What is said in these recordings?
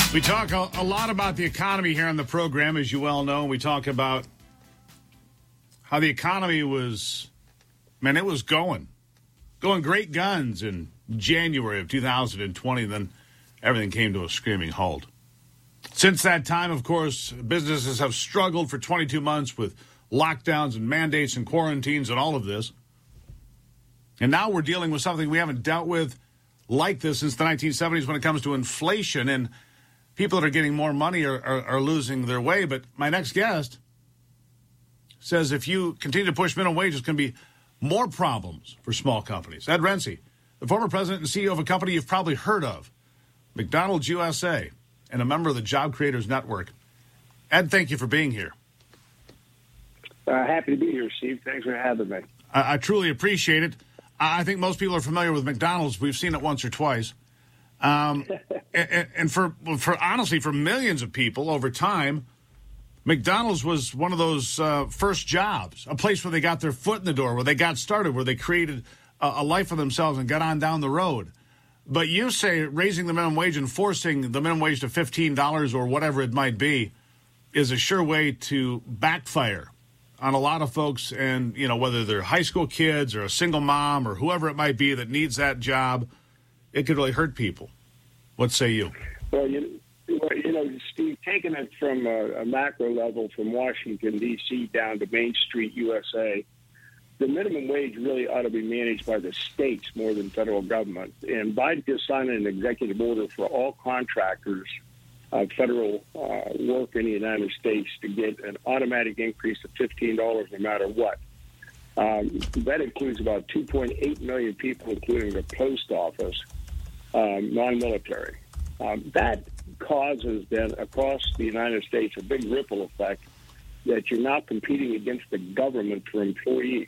We talk a lot about the economy here on the program, as you well know. We talk about how the economy was, it was going great guns in January of 2020. Then everything came to a screaming halt. Since that time, of course, businesses have struggled for 22 months with lockdowns and mandates and quarantines and all of this. And now we're dealing with something we haven't dealt with like this since the 1970s when it comes to inflation. And people that are getting more money are losing their way. But my next guest says if you continue to push minimum wage, it's going to be more problems for small companies. Ed Rensi, the former president and CEO of a company you've probably heard of, McDonald's USA, and a member of the Job Creators Network. Ed, thank you for being here. Happy to be here, Steve. Thanks for having me. I truly appreciate it. I think most people are familiar with McDonald's. We've seen it once or twice. And for honestly, for millions of people over time, McDonald's was one of those first jobs, a place where they got their foot in the door, where they got started, where they created a life for themselves and got on down the road. But you say raising the minimum wage and forcing the minimum wage to $15 or whatever it might be is a sure way to backfire on a lot of folks. And, you know, whether they're high school kids or a single mom or whoever it might be that needs that job, it could really hurt people. What say you? Well, you know, Steve, taking it from a macro level from Washington, D.C. down to Main Street, USA, the minimum wage really ought to be managed by the states more than federal government. And Biden just signed an executive order for all contractors of federal work in the United States to get an automatic increase of $15 no matter what. That includes about 2.8 million people, including the post office, non-military. That causes then across the United States a big ripple effect that you're now competing against the government for employees.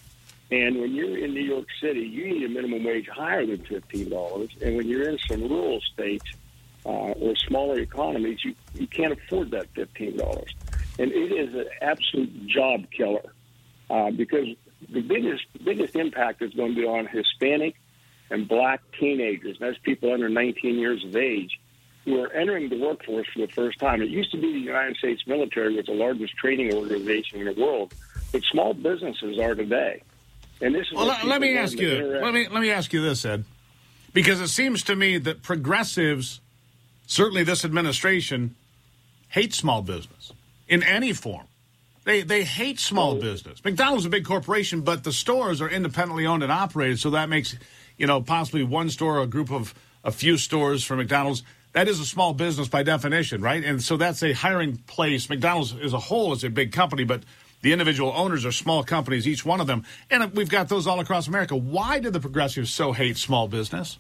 And when you're in New York City, you need a minimum wage higher than $15. And when you're in some rural states or smaller economies, you can't afford that $15. And it is an absolute job killer because the biggest impact is going to be on Hispanic and black teenagers. That's people under 19 years of age who are entering the workforce for the first time. It used to be the United States military was the largest training organization in the world, but small businesses are today. And this is let me ask you this, Ed, because it seems to me that progressives, certainly this administration, hate small business in any form. They hate small business. McDonald's is a big corporation, but the stores are independently owned and operated, so that makes, possibly one store or a group of a few stores for McDonald's. That is a small business by definition, right? And so that's a hiring place. McDonald's as a whole is a big company, but the individual owners are small companies, each one of them. And we've got those all across America. Why do the progressives so hate small business?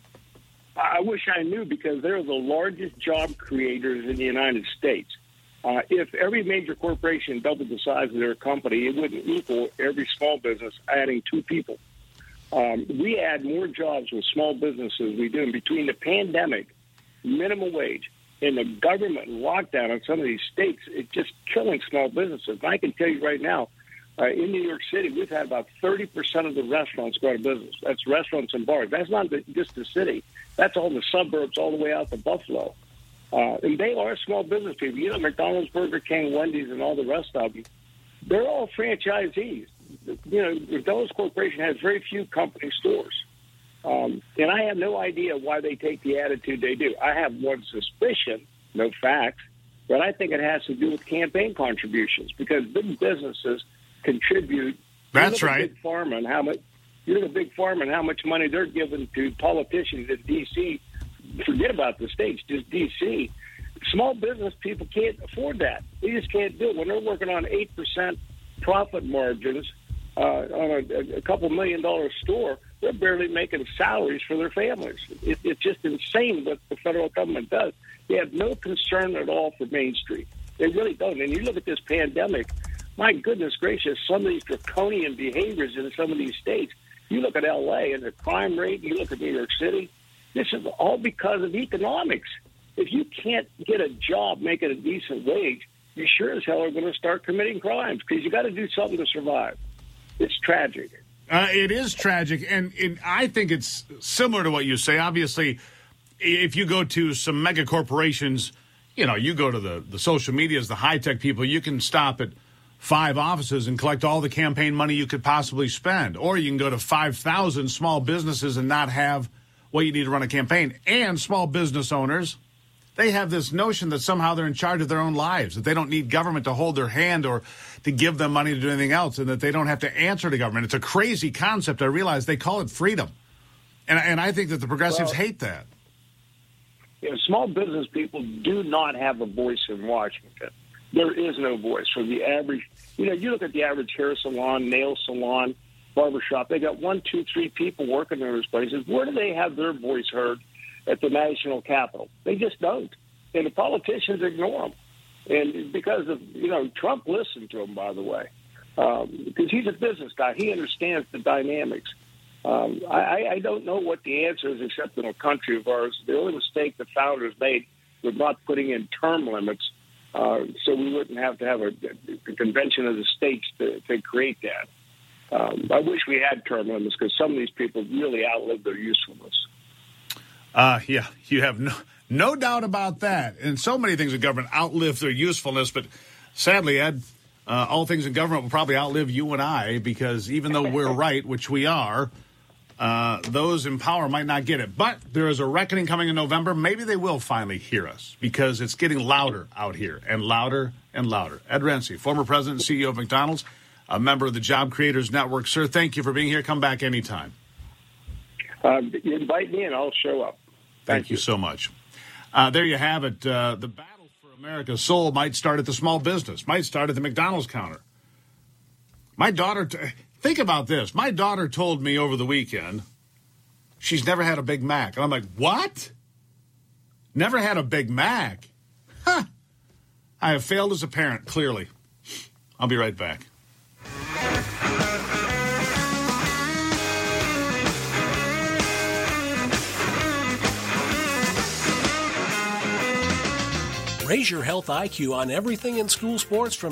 I wish I knew, because they're the largest job creators in the United States. If every major corporation doubled the size of their company, it wouldn't equal every small business adding 2 people. We add more jobs with small businesses we do. And between the pandemic, minimum wage, and the government lockdown in some of these states, it's just killing small businesses. And I can tell you right now, in New York City, we've had about 30% of the restaurants go out of business. That's restaurants and bars. That's not just the city. That's all the suburbs all the way out to Buffalo. And they are small business people. McDonald's, Burger King, Wendy's, and all the rest of them, they're all franchisees. McDonald's Corporation has very few company stores. And I have no idea why they take the attitude they do. I have one suspicion, no facts, but I think it has to do with campaign contributions, because big businesses contribute. That's right. Big Pharma and how much. You look at Big Pharma and how much money they're giving to politicians in D.C. Forget about the states, just D.C. Small business people can't afford that. They just can't do it. When they're working on 8% profit margins on a couple $1 million store, they're barely making salaries for their families. It's just insane what the federal government does. They have no concern at all for Main Street. They really don't. And you look at this pandemic, my goodness gracious, some of these draconian behaviors in some of these states. You look at L.A. and the crime rate, you look at New York City, this is all because of economics. If you can't get a job making a decent wage, you sure as hell are going to start committing crimes, because you got to do something to survive. It's tragic. It is tragic, and I think it's similar to what you say. Obviously, if you go to some mega corporations, you go to the social medias, the high-tech people, you can stop at 5 offices and collect all the campaign money you could possibly spend. Or you can go to 5,000 small businesses and not have what you need to run a campaign. And small business owners, they have this notion that somehow they're in charge of their own lives, that they don't need government to hold their hand or to give them money to do anything else, and that they don't have to answer to government. It's a crazy concept. I realize they call it freedom. And I think that the progressives hate that. Small business people do not have a voice in Washington. There is no voice for the average. You look at the average hair salon, nail salon, barbershop. They got 1, 2, 3 people working in those places. Where do they have their voice heard at the national capital? They just don't. And the politicians ignore them. And because of, Trump listened to them, by the way, because he's a business guy. He understands the dynamics. I don't know what the answer is, except in a country of ours. The only mistake the founders made was not putting in term limits, so we wouldn't have to have a convention of the states to create that. I wish we had term limits, because some of these people really outlived their usefulness. Yeah, you have no doubt about that. And so many things in government outlive their usefulness, but sadly, Ed, all things in government will probably outlive you and I, because even though we're right, which we are, those in power might not get it. But there is a reckoning coming in November. Maybe they will finally hear us, because it's getting louder out here, and louder and louder. Ed Rensi, former president and CEO of McDonald's, a member of the Job Creators Network. Sir, thank you for being here. Come back anytime. You invite me and I'll show up. Thank you so much. There you have it. The battle for America's soul might start at the small business, might start at the McDonald's counter. My daughter, think about this. My daughter told me over the weekend she's never had a Big Mac. And I'm like, what? Never had a Big Mac? Huh. I have failed as a parent, clearly. I'll be right back. Raise your health IQ on everything in school sports from